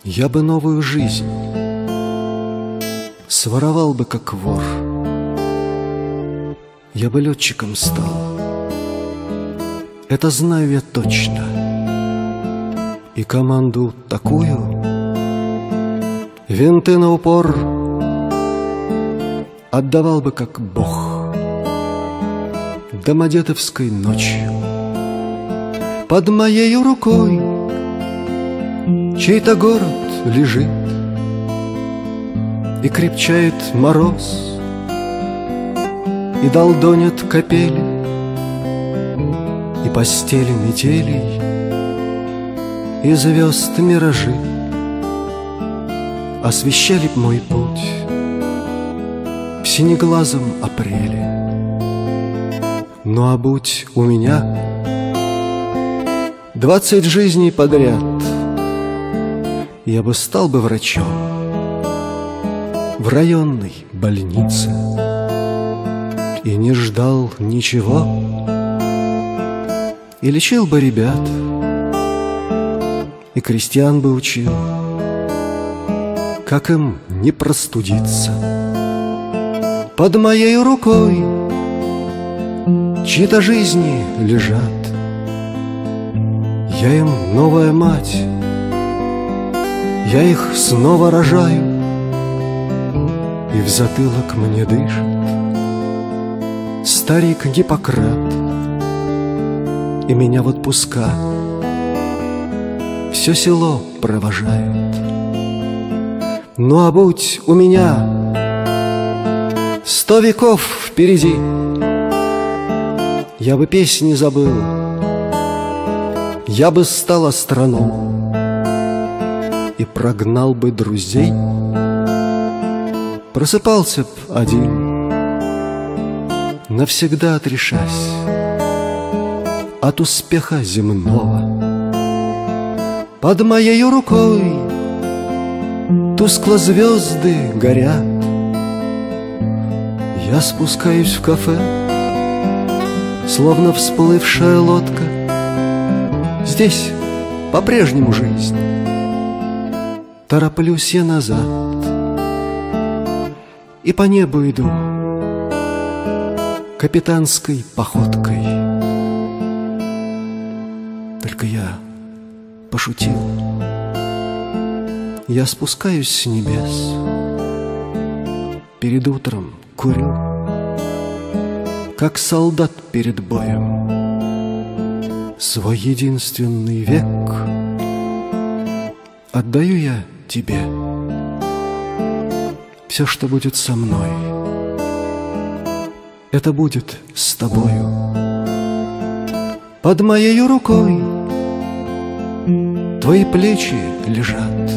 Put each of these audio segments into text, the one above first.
Я бы новую жизнь своровал бы, как вор. Я бы летчиком стал, это знаю я точно. И команду такую, винты на упор, отдавал бы, как бог. Домодедовской ночью под моею рукой чей-то город лежит, и крепчает мороз, и долдонят капели, и постели метелей, и звезд миражи освещали б мой путь в синеглазом апреле. Ну а будь у меня 20 жизней подряд, я бы стал бы врачом в районной больнице и не ждал ничего, и лечил бы ребят, и крестьян бы учил, как им не простудиться. Под моей рукой чьи-то жизни лежат, я им новая мать, я их снова рожаю, и в затылок мне дышит старик Гиппократ, и меня в отпуска все село провожает. Ну а будь у меня 100 веков впереди, я бы песни забыл, я бы стал астрономом и прогнал бы друзей. Просыпался б один, навсегда отрешась от успеха земного. Под моей рукой тускло звезды горят, я спускаюсь в кафе, словно всплывшая лодка. Здесь по-прежнему жизнь, тороплюсь я назад и по небу иду капитанской походкой. Только я пошутил, я спускаюсь с небес, перед утром курю, как солдат перед боем. Свой единственный век отдаю я тебе. Все, что будет со мной, это будет с тобою. Под моей рукой твои плечи лежат,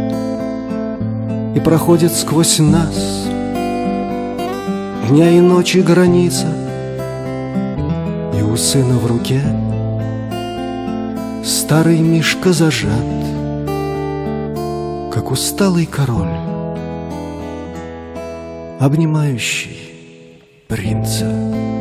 и проходит сквозь нас дня и ночи граница, и у сына в руке старый мишка зажат, как усталый король, обнимающий принца.